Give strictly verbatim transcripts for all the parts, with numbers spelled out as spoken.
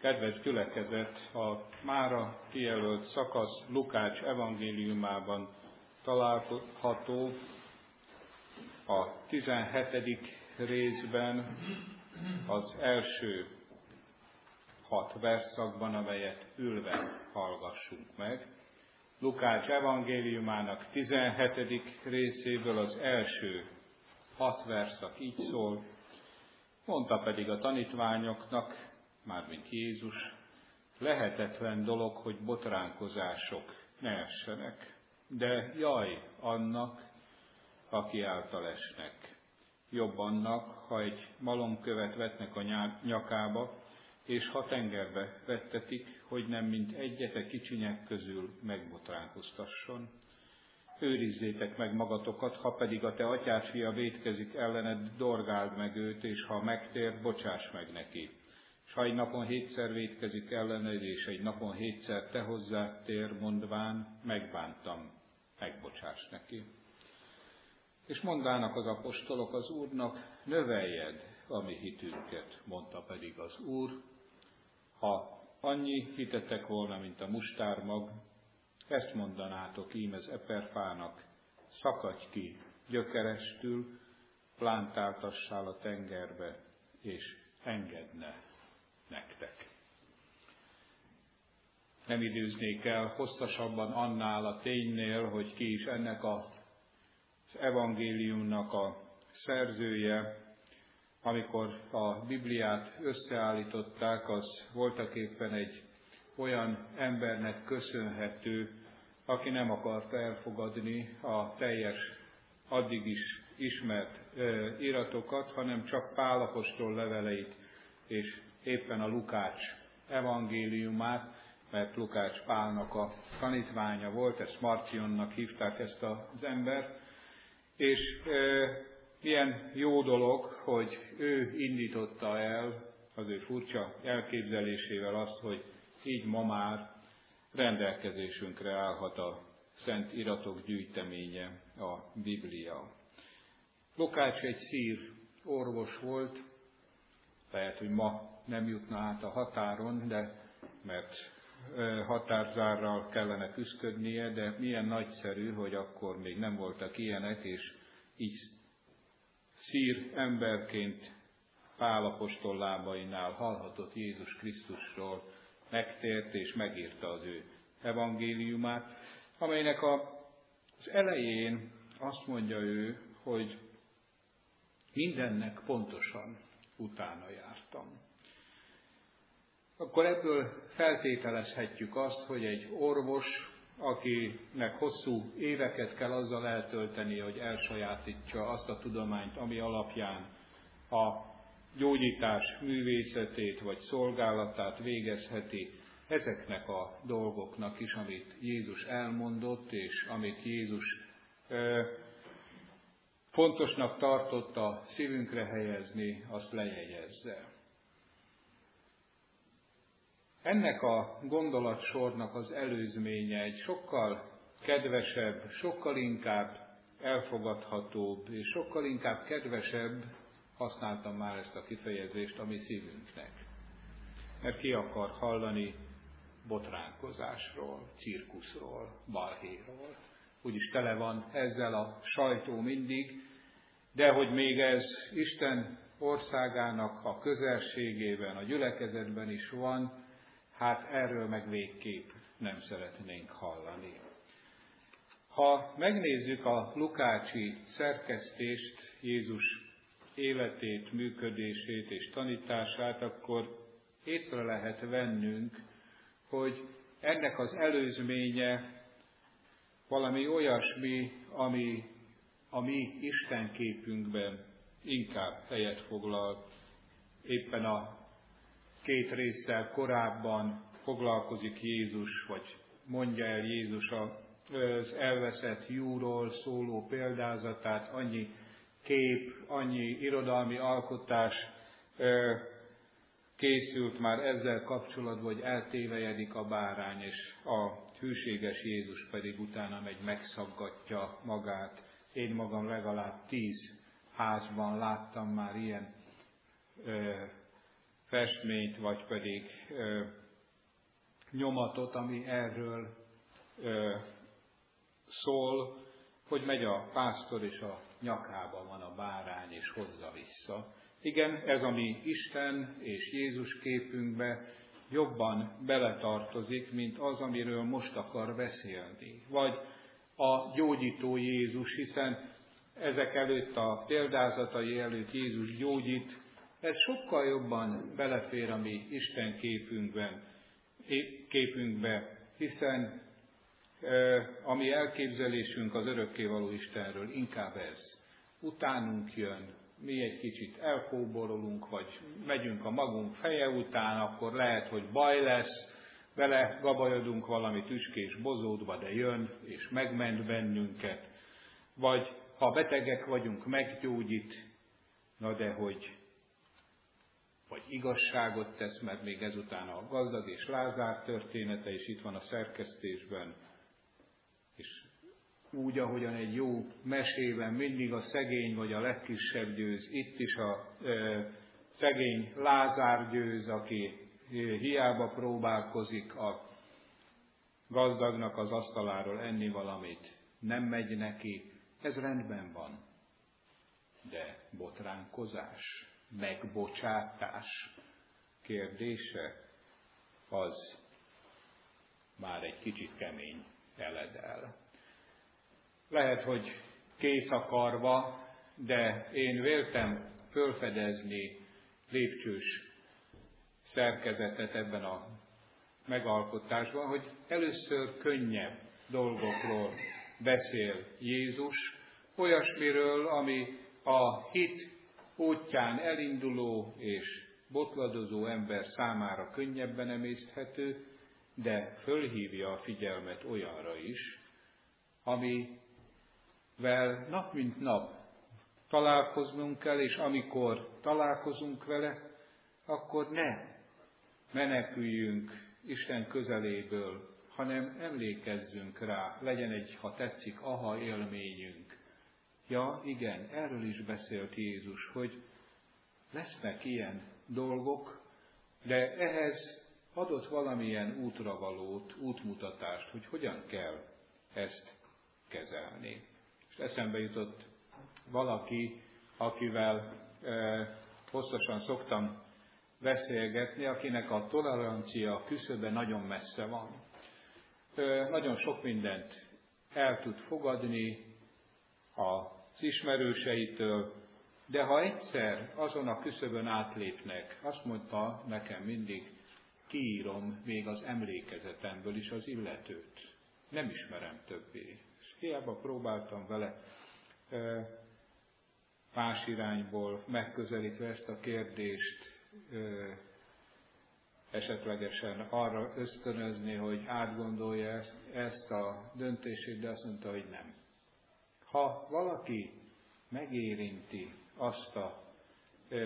Kedves gyülekezet, a mára kijelölt szakasz Lukács evangéliumában található a tizenhetedik részben az első hat verszakban, amelyet ülve hallgassunk meg. Lukács evangéliumának tizenhetedik részéből az első hat verszak így szól: mondta pedig a tanítványoknak, mármint Jézus, lehetetlen dolog, hogy botránkozások ne essenek, de jaj annak, aki által esnek. Jobb annak, ha egy malomkövet vetnek a nyakába, és ha tengerbe vettetik, hogy nem mint egyete kicsinyek közül megbotránkoztasson. Őrizzétek meg magatokat, ha pedig a te atyád fia vétkezik ellened, dorgáld meg őt, és ha megtér, bocsáss meg neki. S ha egy napon hétszer vétkezik ellened, és egy napon hétszer te hozzád tér, mondván, megbántam, megbocsáss neki. És mondának az apostolok az Úrnak, növeljed a mi hitünket, mondta pedig az Úr, ha annyi hitetek volna, mint a mustármag, ezt mondanátok ím ez eperfának, szakadj ki gyökerestül, plántáltassál a tengerbe, és engedne nektek. Nem időznék el hosszasabban annál a ténynél, hogy ki is ennek az evangéliumnak a szerzője. Amikor a Bibliát összeállították, az voltaképpen egy olyan embernek köszönhető, aki nem akarta elfogadni a teljes, addig is ismert e, iratokat, hanem csak Pál apostol leveleit, és éppen a Lukács evangéliumát, mert Lukács Pálnak a tanítványa volt, ezt Marcionnak hívták ezt az embert, és e, milyen jó dolog, hogy ő indította el az ő furcsa elképzelésével azt, hogy így ma már rendelkezésünkre állhat a szent iratok gyűjteménye, a Biblia. Lukács egy szír orvos volt, lehet, hogy ma nem jutna át a határon, de mert határzárral kellene küszködnie, de milyen nagyszerű, hogy akkor még nem voltak ilyenek, és így szír emberként Pál apostol lábainál hallhatott Jézus Krisztusról, megtért és megírta az ő evangéliumát, amelynek a, az elején azt mondja ő, hogy mindennek pontosan utána jártam. Akkor ebből feltételezhetjük azt, hogy egy orvos, akinek hosszú éveket kell azzal eltölteni, hogy elsajátítsa azt a tudományt, ami alapján a gyógyítás művészetét vagy szolgálatát végezheti, ezeknek a dolgoknak is, amit Jézus elmondott, és amit Jézus ö, fontosnak tartott a szívünkre helyezni, azt lejegyezze. Ennek a gondolatsornak az előzménye egy sokkal kedvesebb, sokkal inkább elfogadhatóbb, és sokkal inkább kedvesebb, használtam már ezt a kifejezést, a mi szívünknek. Mert ki akar hallani botránkozásról, cirkuszról, balhéról. Úgyis tele van ezzel a sajtó mindig, de hogy még ez Isten országának a közelségében, a gyülekezetben is van, hát erről meg végképp nem szeretnénk hallani. Ha megnézzük a lukácsi szerkesztést, Jézus életét, működését és tanítását, akkor észre lehet vennünk, hogy ennek az előzménye valami olyasmi, ami a mi istenképünkben inkább helyet foglal. Éppen a két résszel korábban foglalkozik Jézus, vagy mondja el Jézus az elveszett lyúról szóló példázatát, annyi kép, annyi irodalmi alkotás készült már ezzel kapcsolatban, hogy eltévejedik a bárány, és a hűséges Jézus pedig utána megy, megszaggatja magát. Én magam legalább tíz házban láttam már ilyen festményt, vagy pedig ö, nyomatot, ami erről ö, szól, hogy megy a pásztor, és a nyakában van a bárány, és hozza vissza. Igen, ez a mi Isten és Jézus képünkbe jobban beletartozik, mint az, amiről most akar beszélni. Vagy a gyógyító Jézus, hiszen ezek előtt, a példázatai előtt Jézus gyógyít, ez sokkal jobban belefér a mi Isten képünkben, képünkbe, hiszen a mi elképzelésünk az örökkévaló Istenről inkább ez. Utánunk jön, mi egy kicsit elkóborolunk, vagy megyünk a magunk feje után, akkor lehet, hogy baj lesz, vele gabajodunk valami tüskés bozótba, de jön, és megment bennünket. Vagy ha betegek vagyunk, meggyógyít, na de hogy vagy igazságot tesz, mert még ezután a gazdag és Lázár története is itt van a szerkesztésben, és úgy, ahogyan egy jó mesében mindig a szegény vagy a legkisebb győz, itt is a e, szegény Lázár győz, aki hiába próbálkozik a gazdagnak az asztaláról enni valamit, nem megy neki, ez rendben van. De botránkozás, megbocsátás kérdése, az már egy kicsit kemény eledel. Lehet, hogy kész akarva, de én véltem fölfedezni lépcsős szerkezetet ebben a megalkotásban, hogy először könnyebb dolgokról beszél Jézus, olyasmiről, ami a hit útján elinduló és botladozó ember számára könnyebben emészthető, de fölhívja a figyelmet olyanra is, amivel nap mint nap találkoznunk kell, és amikor találkozunk vele, akkor ne meneküljünk Isten közeléből, hanem emlékezzünk rá, legyen egy, ha tetszik, aha élményünk. Ja, igen, erről is beszélt Jézus, hogy lesznek ilyen dolgok, de ehhez adott valamilyen útravalót, útmutatást, hogy hogyan kell ezt kezelni. És eszembe jutott valaki, akivel e, hosszasan szoktam beszélgetni, akinek a tolerancia küszöbe nagyon messze van. E, nagyon sok mindent el tud fogadni az ismerőseitől, de ha egyszer azon a küszöbön átlépnek, azt mondta nekem mindig, kiírom még az emlékezetemből is az illetőt. Nem ismerem többé. És hiába próbáltam vele e, más irányból megközelítve ezt a kérdést, e, esetlegesen arra ösztönözni, hogy átgondolja ezt, ezt a döntését, de azt mondta, hogy nem. Ha valaki megérinti azt a e,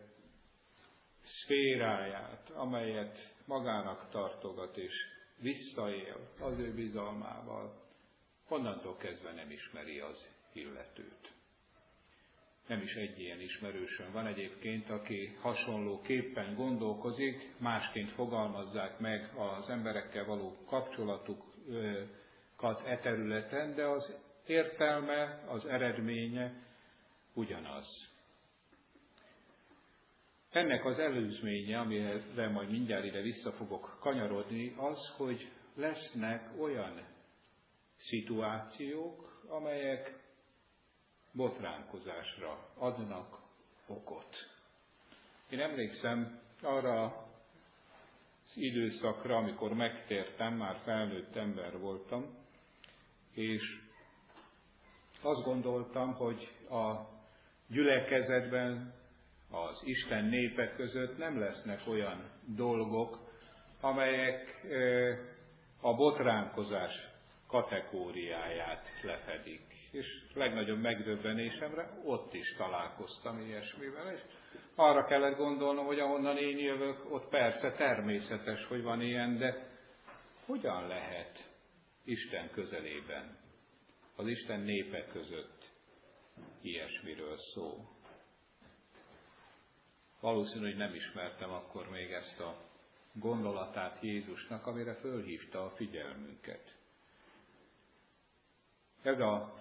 szféráját, amelyet magának tartogat és visszaél az ő bizalmával, onnantól kezdve nem ismeri az illetőt. Nem is egy ilyen ismerősöm van egyébként, aki hasonlóképpen gondolkozik, másként fogalmazzák meg az emberekkel való kapcsolatukat e területen, de az értelme, az eredménye ugyanaz. Ennek az előzménye, amire majd mindjárt ide vissza fogok kanyarodni, az, hogy lesznek olyan szituációk, amelyek botránkozásra adnak okot. Én emlékszem arra az időszakra, amikor megtértem, már felnőtt ember voltam, és azt gondoltam, hogy a gyülekezetben, az Isten népe között nem lesznek olyan dolgok, amelyek a botránkozás kategóriáját lefedik. És legnagyobb megdöbbenésemre ott is találkoztam ilyesmivel, és arra kellett gondolnom, hogy ahonnan én jövök, ott persze természetes, hogy van ilyen, de hogyan lehet Isten közelében, az Isten népe között ilyesmiről szó? valószínű, hogy nem ismertem akkor még ezt a gondolatát Jézusnak, amire fölhívta a figyelmünket. Ez a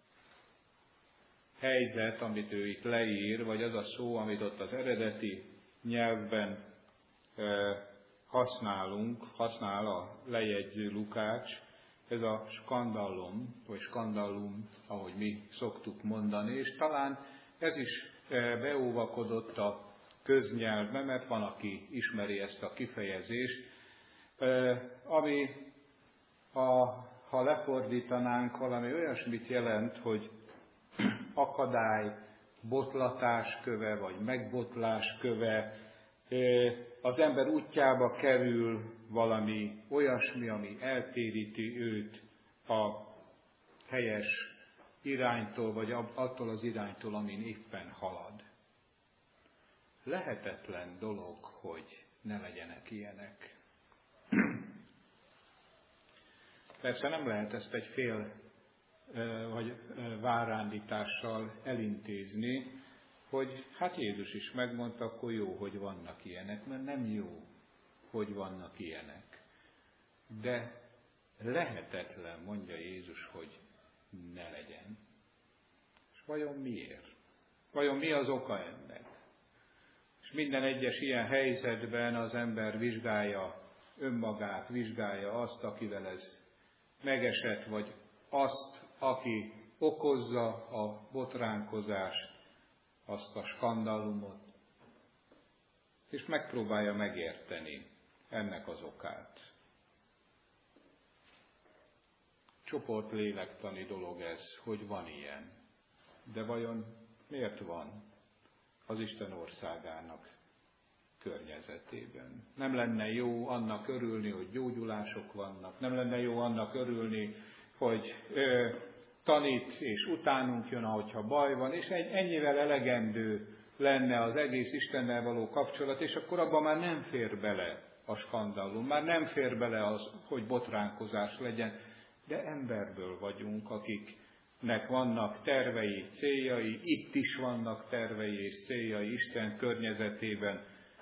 helyzet, amit ő itt leír, vagy az a szó, amit ott az eredeti nyelvben használunk, használ a lejegyző Lukács, ez a skandalum, vagy skandalum, ahogy mi szoktuk mondani, és talán ez is beóvakodott a köznyelvbe, mert van, aki ismeri ezt a kifejezést, ami, a, ha lefordítanánk, valami olyasmit jelent, hogy akadály, botlatás köve, vagy megbotlás köve, az ember útjába kerül valami olyasmi, ami eltéríti őt a helyes iránytól, vagy attól az iránytól, amin éppen halad. Lehetetlen dolog, hogy ne legyenek ilyenek. Persze nem lehet ezt egy fél vagy várándítással elintézni, hogy hát Jézus is megmondta, akkor jó, hogy vannak ilyenek, mert nem jó, hogy vannak ilyenek. De lehetetlen, mondja Jézus, hogy ne legyen. És vajon miért? Vajon mi az oka ennek? És minden egyes ilyen helyzetben az ember vizsgálja önmagát, vizsgálja azt, akivel ez megesett, vagy azt, aki okozza a botránkozást, azt a skandalumot, és megpróbálja megérteni ennek az okát. Csoportlélektani dolog ez, hogy van ilyen. De vajon miért van az Isten országának környezetében? Nem lenne jó annak örülni, hogy gyógyulások vannak, nem lenne jó annak örülni, hogy ö, tanít, és utánunk jön, ahogyha baj van, és egy, ennyivel elegendő lenne az egész Istennel való kapcsolat, és akkor abban már nem fér bele a skandalum, már nem fér bele az, hogy botránkozás legyen, de emberből vagyunk, akiknek vannak tervei, céljai, itt is vannak tervei és céljai Isten környezetében,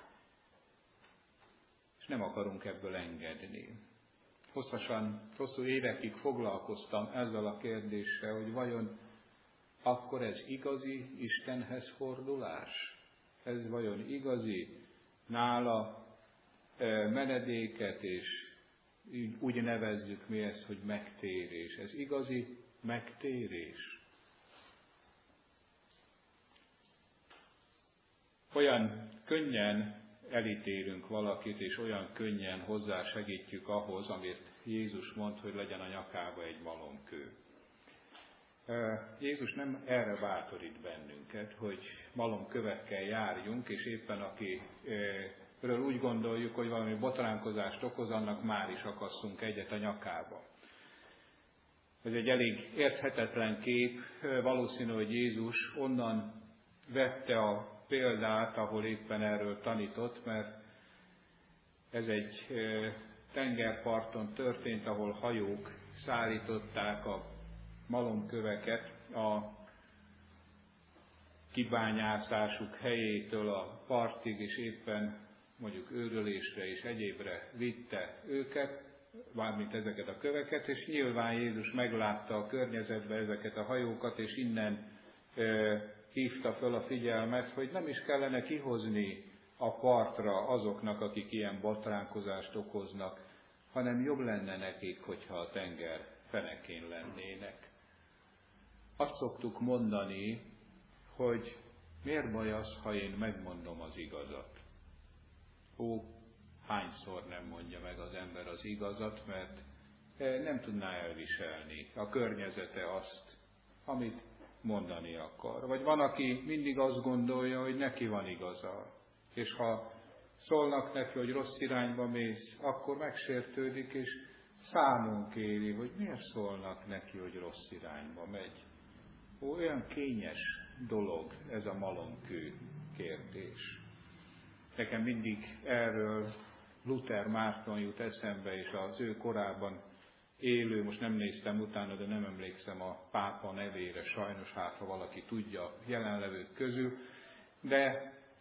és nem akarunk ebből engedni. Hosszasan, hosszú évekig foglalkoztam ezzel a kérdéssel, hogy vajon akkor ez igazi Istenhez fordulás? Ez vajon igazi nála menedéket, és úgy nevezzük mi ezt, hogy megtérés. Ez igazi megtérés. Olyan könnyen elítélünk valakit, és olyan könnyen hozzásegítjük ahhoz, amit Jézus mond, hogy legyen a nyakába egy malomkő. Jézus nem erre bátorít bennünket, hogy malomkövekkel járjunk, és éppen akiről úgy gondoljuk, hogy valami botránkozást okoz, annak már is akasszunk egyet a nyakába. Ez egy elég érthetetlen kép, valószínű, hogy Jézus onnan vette a példát, ahol éppen erről tanított, mert ez egy tengerparton történt, ahol hajók szállították a malomköveket a kibányászásuk helyétől a partig, és éppen mondjuk őrölésre és egyébre vitte őket, mármint ezeket a köveket, és nyilván Jézus meglátta a környezetben ezeket a hajókat, és innen hívta föl a figyelmet, hogy nem is kellene kihozni a partra azoknak, akik ilyen botránkozást okoznak, hanem jobb lenne nekik, hogyha a tenger fenekén lennének. Azt szoktuk mondani, hogy miért baj az, ha én megmondom az igazat. Ó, hányszor nem mondja meg az ember az igazat, mert nem tudná elviselni a környezete azt, amit mondani akar. Vagy van, aki mindig azt gondolja, hogy neki van igaza, és ha szólnak neki, hogy rossz irányba mész, akkor megsértődik, és számon kéri, hogy miért szólnak neki, hogy rossz irányba megy. Ó, olyan kényes dolog ez a malomkő kérdés. Nekem mindig erről Luther Márton jut eszembe, és az ő korában élő, most nem néztem utána, de nem emlékszem a pápa nevére, sajnos, hát ha valaki tudja jelenlevők közül, de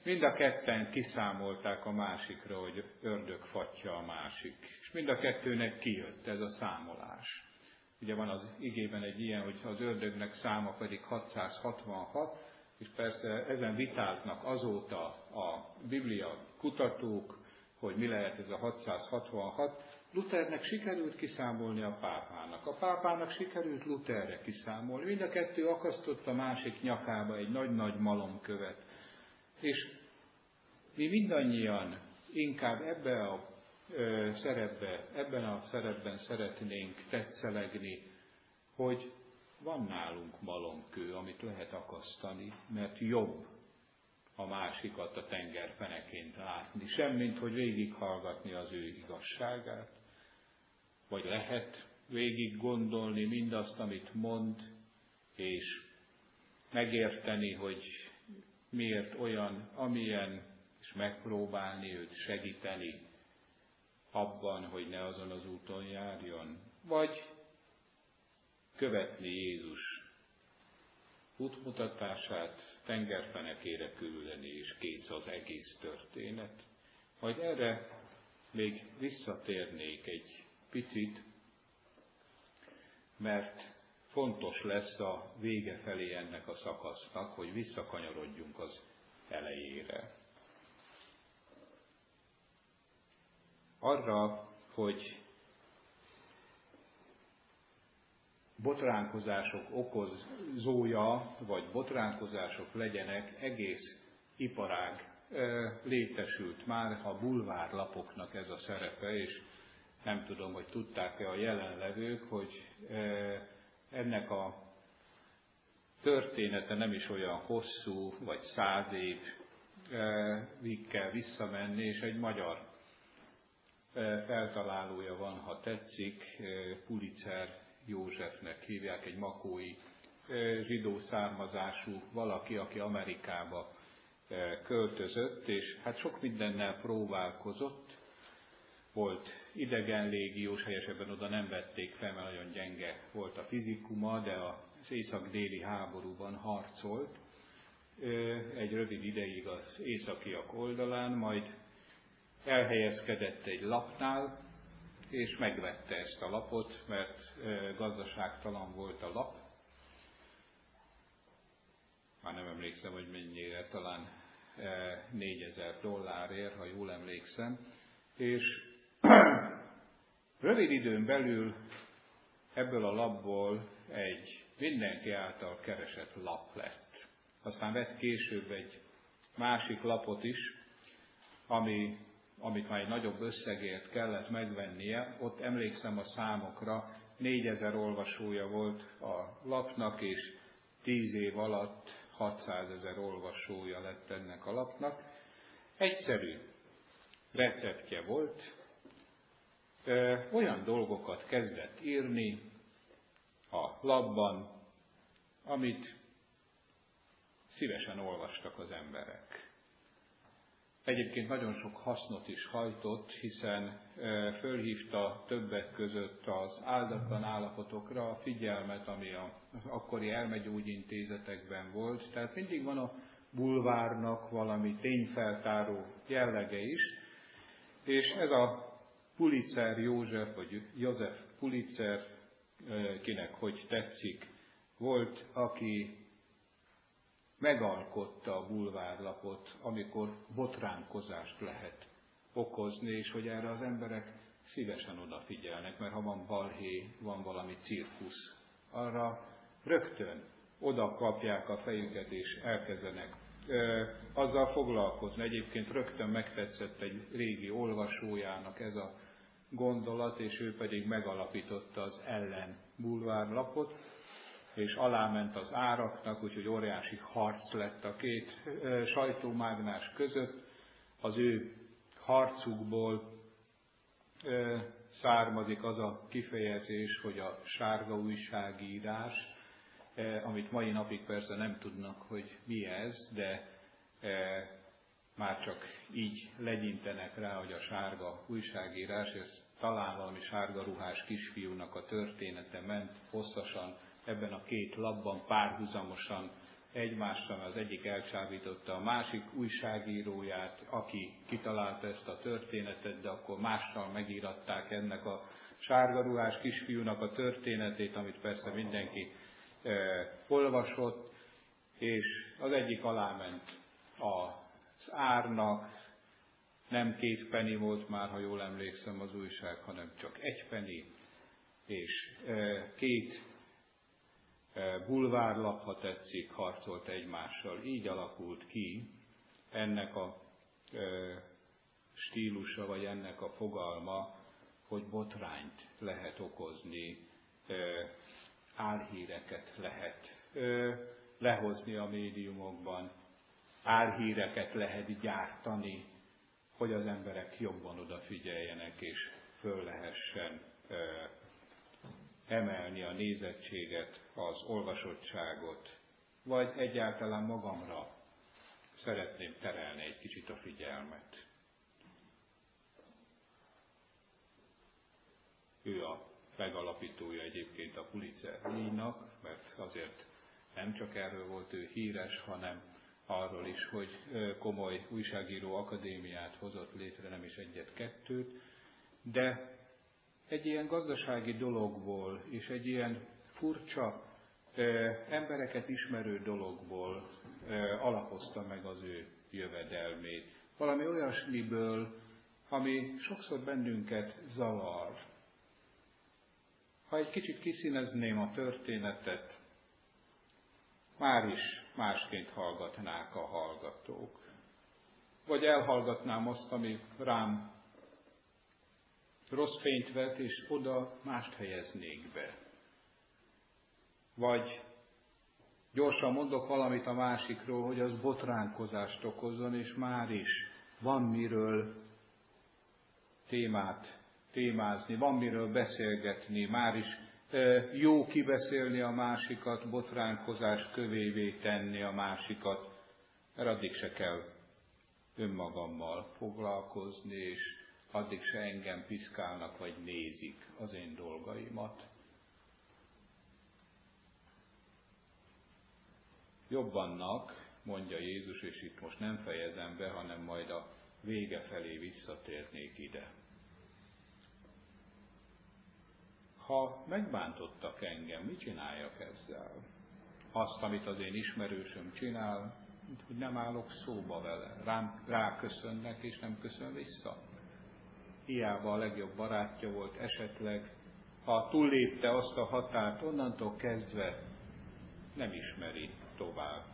mind a ketten kiszámolták a másikra, hogy ördög fatja a másik. És mind a kettőnek kijött ez a számolás. Ugye van az igében egy ilyen, hogy az ördögnek száma pedig hatszázhatvanhat, és persze ezen vitáznak azóta a Biblia kutatók, hogy mi lehet ez a hatszázhatvanhat. Luthernek sikerült kiszámolni a pápának. A pápának sikerült Lutherre kiszámolni. Mind a kettő akasztott a másik nyakába egy nagy-nagy malomkövet. És mi mindannyian inkább ebbe a ö, szerepbe, ebben a szerepben szeretnénk tetszelegni, hogy van nálunk malomkő, amit lehet akasztani, mert jobb a másikat a tengerfeneként látni, semmint, hogy végighallgatni az ő igazságát, vagy lehet végig gondolni mindazt, amit mond, és megérteni, hogy miért olyan, amilyen, és megpróbálni őt segíteni abban, hogy ne azon az úton járjon, vagy követni Jézus útmutatását, tengerfenekére küldeni, és kész az egész történet. Majd erre még visszatérnék egy picit, mert fontos lesz a vége felé ennek a szakasznak, hogy visszakanyarodjunk az elejére. Arra, hogy botránkozások okozója, vagy botránkozások legyenek, egész iparág létesült már, a bulvárlapoknak ez a szerepe, és nem tudom, hogy tudták-e a jelenlevők, hogy ennek a története nem is olyan hosszú, vagy száz évig kell visszamenni, és egy magyar feltalálója van, ha tetszik, Pulitzer Józsefnek hívják, egy makói zsidó származású valaki, aki Amerikába költözött, és hát sok mindennel próbálkozott. Volt idegenlégiós, helyesebben oda nem vették fel, mert nagyon gyenge volt a fizikuma, de az észak-déli háborúban harcolt egy rövid ideig az északiak oldalán, majd elhelyezkedett egy lapnál, és megvette ezt a lapot, mert gazdaságtalan volt a lap. Már nem emlékszem, hogy mennyire, talán négyezer dollárért, ha jól emlékszem. És rövid időn belül ebből a lapból egy mindenki által keresett lap lett. Aztán vett később egy másik lapot is, ami, amit már egy nagyobb összegért kellett megvennie. Ott emlékszem a számokra, négyezer olvasója volt a lapnak, és tíz év alatt hatszázezer olvasója lett ennek a lapnak. Egyszerű receptje volt, Ö, olyan dolgokat kezdett írni a lapban, amit szívesen olvastak az emberek. Egyébként nagyon sok hasznot is hajtott, hiszen ö, fölhívta többek között az áldatlan állapotokra a figyelmet, ami az akkori elmegyógyintézetekben volt. Tehát mindig van a bulvárnak valami tényfeltáró jellege is, és ez a Pulitzer József, vagy József Pulitzer, kinek hogy tetszik, volt, aki megalkotta a bulvárlapot, amikor botránkozást lehet okozni, és hogy erre az emberek szívesen odafigyelnek, mert ha van balhé, van valami cirkusz, arra rögtön oda kapják a fejüket, és elkezdenek ö, azzal foglalkozni. Egyébként rögtön megtetszett egy régi olvasójának ez a gondolat, és ő pedig megalapította az ellen bulvárlapot, és aláment az áraknak, úgyhogy óriási harc lett a két ö, sajtómágnás között. Az ő harcukból ö, származik az a kifejezés, hogy a sárga újságírás, ö, amit mai napig persze nem tudnak, hogy mi ez, de ö, már csak így legyintenek rá, hogy a sárga újságírás, ez talán valami sárga ruhás kisfiúnak a története ment hosszasan ebben a két lapban párhuzamosan egymással, az egyik elcsábította a másik újságíróját, aki kitalálta ezt a történetet, de akkor mással megíratták ennek a sárgaruhás kisfiúnak a történetét, amit persze mindenki e, olvasott, és az egyik aláment az árnak, nem két penny volt már, ha jól emlékszem az újság, hanem csak egy penny, és e, két bulvárlap, ha tetszik, harcolt egymással. Így alakult ki ennek a e, stílusa, vagy ennek a fogalma, hogy botrányt lehet okozni, e, álhíreket lehet e, lehozni a médiumokban, álhíreket lehet gyártani, hogy az emberek jobban odafigyeljenek, és föl lehessen e, emelni a nézettséget, az olvasottságot, vagy egyáltalán magamra szeretném terelni egy kicsit a figyelmet. Ő a megalapítója egyébként a Pulitzer-díjnak, mert azért nem csak erről volt ő híres, hanem arról is, hogy komoly újságíró akadémiát hozott létre, nem is egyet-kettőt, de egy ilyen gazdasági dologból és egy ilyen furcsa, embereket ismerő dologból alapozta meg az ő jövedelmét. Valami olyasmiből, ami sokszor bennünket zavar. Ha egy kicsit kiszínezném a történetet, már is másként hallgatnák a hallgatók. Vagy elhallgatnám azt, ami rám rossz fényt vet, és oda mást helyeznék be. Vagy gyorsan mondok valamit a másikról, hogy az botránkozást okozzon, és már is van miről témát témázni, van miről beszélgetni, már is jó kibeszélni a másikat, botránkozás kövévé tenni a másikat, mert addig se kell önmagammal foglalkozni, és addig se engem piszkálnak, vagy nézik az én dolgaimat. Jobb annak, mondja Jézus, és itt most nem fejezem be, hanem majd a vége felé visszatérnék ide. Ha megbántottak engem, mit csináljak ezzel? Azt, amit az én ismerősöm csinál, hogy nem állok szóba vele. Rám ráköszönnek, és nem köszön vissza. Hiába a legjobb barátja volt esetleg, ha túllépte azt a határt, onnantól kezdve nem ismeri tovább.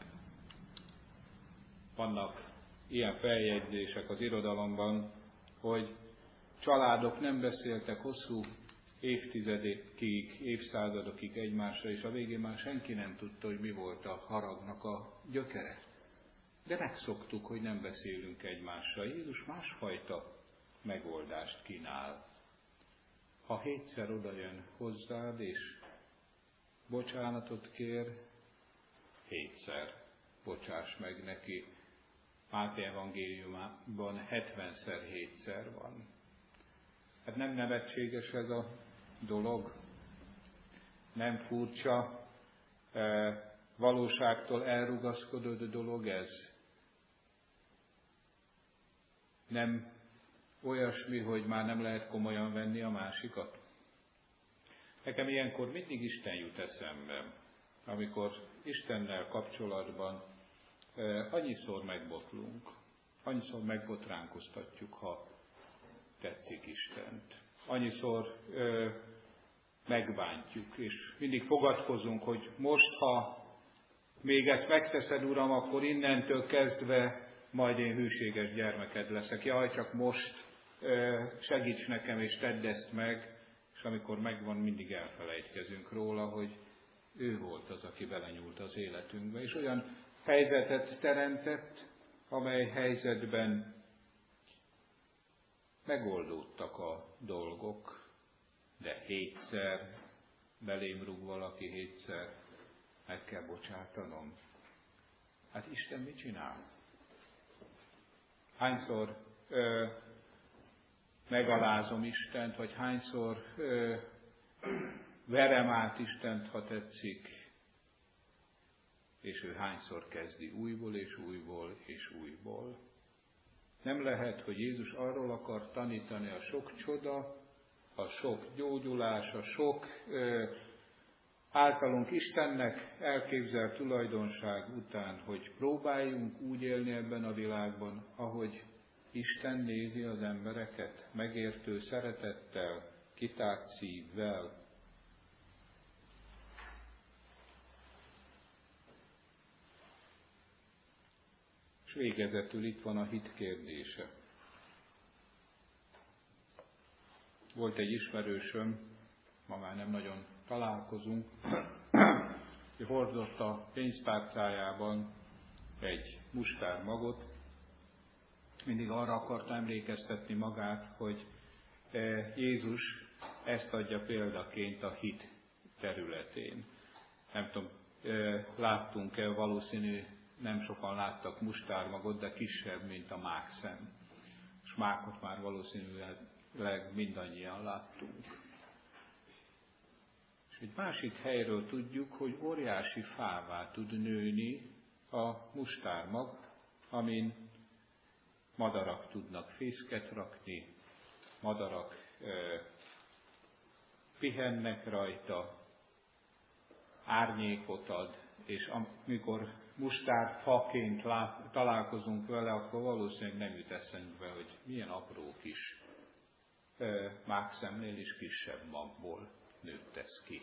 Vannak ilyen feljegyzések az irodalomban, hogy családok nem beszéltek hosszú évtizedekig, évszázadokig egymásra, és a végén már senki nem tudta, hogy mi volt a haragnak a gyökere. De megszoktuk, hogy nem beszélünk egymással. Jézus másfajta megoldást kínál. Ha hétszer odajön hozzád, és bocsánatot kér, hétszer bocsáss meg neki. Máté evangéliumában hetvenszer hétszer van. Hát nem nevetséges ez a dolog? Nem furcsa, e, valóságtól elrugaszkodott dolog ez? Nem olyasmi, hogy már nem lehet komolyan venni a másikat? Nekem ilyenkor mindig Isten jut eszembe, amikor Istennel kapcsolatban e, annyiszor megbotlunk, annyiszor megbotránkoztatjuk, ha tetszik Istent. Annyiszor ö, megbántjuk, és mindig fogadkozunk, hogy most, ha még ezt megteszed, Uram, akkor innentől kezdve majd én hűséges gyermeked leszek. Jaj, csak most ö, segíts nekem, és tedd ezt meg, és amikor megvan, mindig elfelejtkezünk róla, hogy ő volt az, aki belenyúlt az életünkbe, és olyan helyzetet teremtett, amely helyzetben megoldódtak a dolgok, de hétszer belém rúg valaki, hétszer meg kell bocsátanom. Hát Isten mit csinál? Hányszor ö, megalázom Istent, vagy hányszor ö, verem át Istent, ha tetszik. és ő hányszor kezdi újból és újból és újból. Nem lehet, hogy Jézus arról akar tanítani a sok csoda, a sok gyógyulás, a sok ö, általunk Istennek elképzelt tulajdonság után, hogy próbáljunk úgy élni ebben a világban, ahogy Isten nézi az embereket, megértő szeretettel, kitárt szívvel. És végezetül itt van a hit kérdése. Volt egy ismerősöm, ma már nem nagyon találkozunk, ő hordotta a pénztárcájában egy mustármagot, mindig arra akarta emlékeztetni magát, hogy Jézus ezt adja példaként a hit területén. Nem tudom, láttunk-e, valószínű nem sokan láttak mustármagot, de kisebb, mint a mákszem. És mákot már valószínűleg mindannyian láttunk. És egy másik helyről tudjuk, hogy óriási fává tud nőni a mustármag, amin madarak tudnak fészket rakni, madarak e, pihennek rajta, árnyékot ad, és amikor mustárfaként lát, találkozunk vele, akkor valószínűleg nem jut eszünkbe, hogy milyen apró kis e, mákszemnél is kisebb magból nőtt ez ki.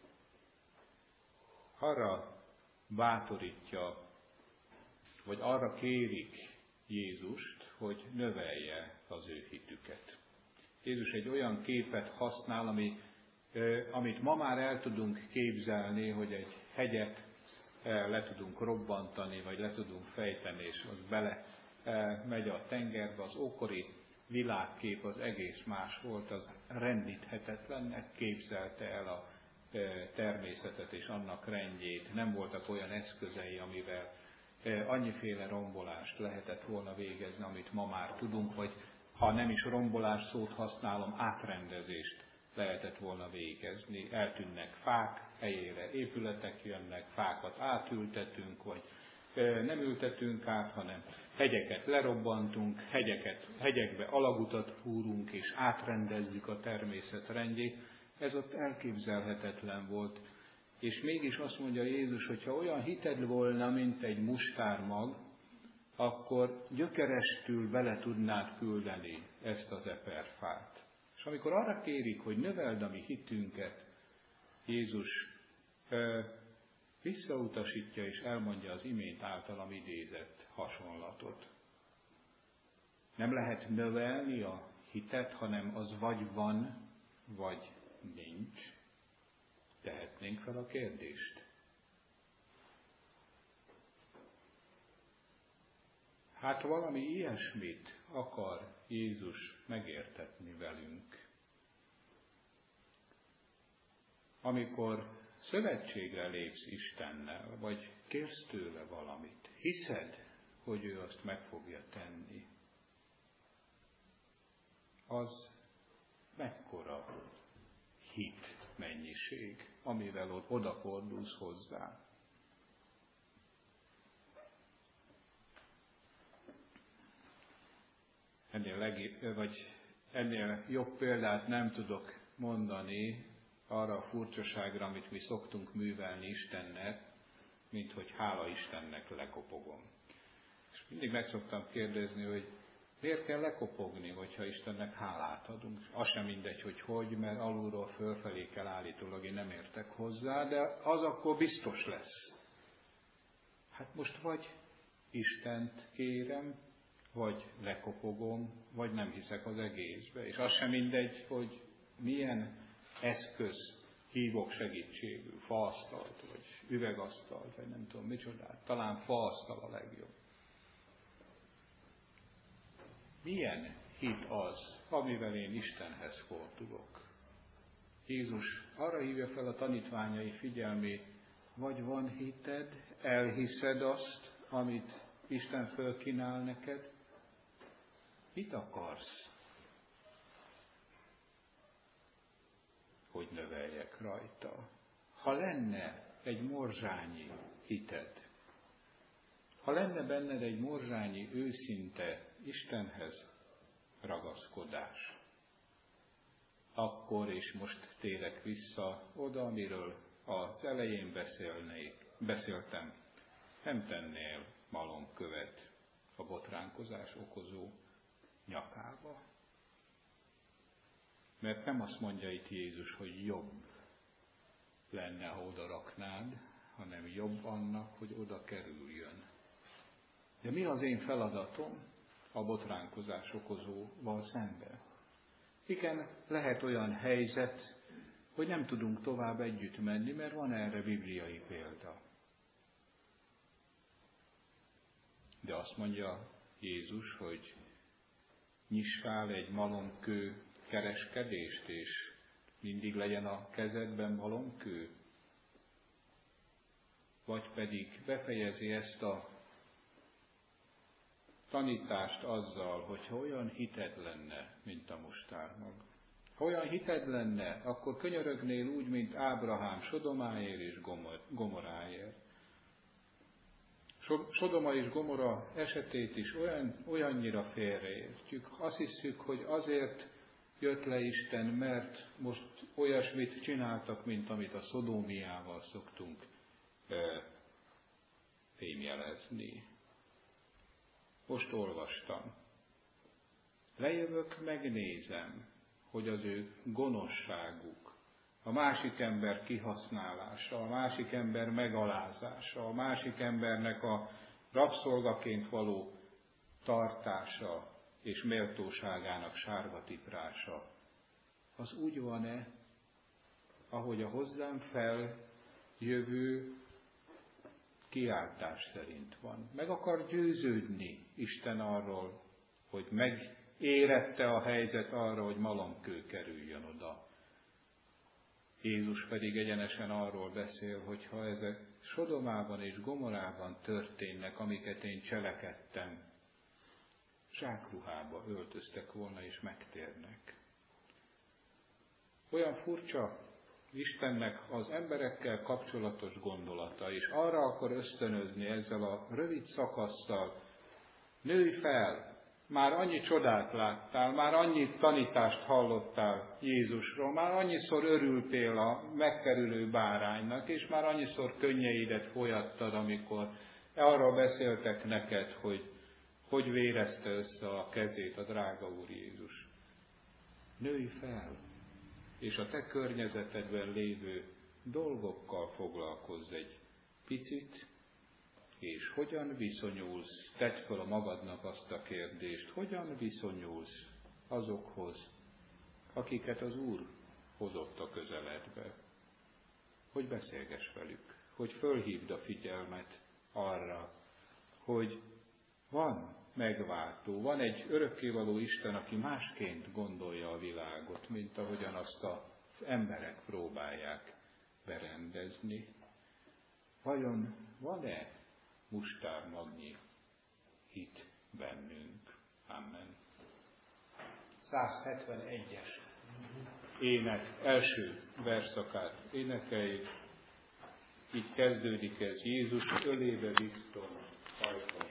Arra bátorítja, vagy arra kérik Jézust, hogy növelje az ő hitüket. Jézus egy olyan képet használ, ami, amit ma már el tudunk képzelni, hogy egy hegyet le tudunk robbantani, vagy le tudunk fejteni, és az bele megy a tengerbe. Az ókori világkép az egész más volt, az rendíthetetlennek képzelte el a természetet és annak rendjét. Nem voltak olyan eszközei, amivel annyiféle rombolást lehetett volna végezni, amit ma már tudunk, vagy ha nem is rombolás szót használom, átrendezést lehetett volna végezni. Eltűnnek fák, helyére épületek jönnek, fákat átültetünk, vagy nem ültetünk át, hanem hegyeket lerobbantunk, hegyeket, hegyekbe alagutat fúrunk, és átrendezzük a természet rendjét. Ez ott elképzelhetetlen volt. És mégis azt mondja Jézus, hogy ha olyan hited volna, mint egy mustármag, akkor gyökerestül bele tudnád küldeni ezt az eperfát. És amikor arra kérik, hogy növeld a mi hitünket, Jézus ö, visszautasítja és elmondja az imént általam idézett hasonlatot. Nem lehet növelni a hitet, hanem az vagy van, vagy nincs. Tehetnénk fel a kérdést. Hát valami ilyesmit akar Jézus megértetni velünk. Amikor szövetségre lépsz Istennel, vagy kérsz tőle valamit, hiszed, hogy ő azt meg fogja tenni, az mekkora hit mennyiség, amivel odafordulsz hozzá. Ennél, leg, vagy ennél jobb példát nem tudok mondani arra a furcsaságra, amit mi szoktunk művelni Istennek, mint hogy hála Istennek lekopogom. És mindig meg szoktam kérdezni, hogy miért kell lekopogni, hogyha Istennek hálát adunk? Az sem mindegy, hogy hogy, mert alulról fölfelé kell állítólag, én nem értek hozzá, de az akkor biztos lesz. Hát most vagy Istent kérem, vagy lekopogom, vagy nem hiszek az egészbe. És az sem mindegy, hogy milyen eszköz hívok segítségül, faasztalt, vagy üvegasztalt, vagy nem tudom micsodát, talán faasztal a legjobb. Milyen hit az, amivel én Istenhez fordulok? Jézus arra hívja fel a tanítványai figyelmét, vagy van hited, elhiszed azt, amit Isten fölkínál neked? Mit akarsz, hogy növeljek rajta? Ha lenne egy morzsányi hited, Ha lenne benned egy morzsányi őszinte Istenhez ragaszkodás, akkor, és most térek vissza oda, amiről az elején beszélnék, beszéltem, nem tennél malomkövet a botránkozás okozó nyakába. Mert nem azt mondja itt Jézus, hogy jobb lenne, ha oda raknád, hanem jobb annak, hogy oda kerüljön. De mi az én feladatom a botránkozás okozóval szemben? Igen, lehet olyan helyzet, hogy nem tudunk tovább együtt menni, mert van erre bibliai példa. De azt mondja Jézus, hogy nyissál egy malomkő kereskedést, és mindig legyen a kezedben malomkő? Vagy pedig befejezi ezt a tanítást azzal, hogyha olyan hited lenne, mint a mustármag. Ha olyan hited lenne, akkor könyörögnél úgy, mint Ábrahám Sodomáért és Gomoráért. Sodoma és Gomora esetét is olyan, olyannyira félreértjük. Azt hiszük, hogy azért jött le Isten, mert most olyasmit csináltak, mint amit a Szodómiával szoktunk e, fémjelezni. Most olvastam. Lejövök, megnézem, hogy az ő gonoszságuk, a másik ember kihasználása, a másik ember megalázása, a másik embernek a rabszolgaként való tartása és méltóságának sárga tiprása, az úgy van-e, ahogy a hozzám feljövő kiáltás szerint van. Meg akar győződni Isten arról, hogy megérette a helyzet arra, hogy malomkő kerüljön oda. Jézus pedig egyenesen arról beszél, hogy ha ezek Sodomában és Gomorában történnek, amiket én cselekedtem, zsákruhába öltöztek volna és megtérnek. Olyan furcsa Istennek az emberekkel kapcsolatos gondolata, és arra akar ösztönözni ezzel a rövid szakasszal, nőj fel, már annyi csodát láttál, már annyi tanítást hallottál Jézusról, már annyiszor örültél a megkerülő báránynak, és már annyiszor könnyeidet folyattad, amikor arról beszéltek neked, hogy hogy vérezte össze a kezét a drága Úr Jézus. Nőj fel, és a te környezetedben lévő dolgokkal foglalkozz egy picit, és hogyan viszonyulsz, tedd fel a magadnak azt a kérdést, hogyan viszonyulsz azokhoz, akiket az Úr hozott a közeledbe. Hogy beszélgess velük, hogy fölhívd a figyelmet arra, hogy van megváltó, van egy örökkévaló Isten, aki másként gondolja a világot, mint ahogyan azt az emberek próbálják berendezni. Vajon van-e mustármagnyi hit bennünk? Amen. száz hetvenegyes ének első verszakát énekeljük. Így kezdődik ez: Jézus ölébe visztom, hajtom.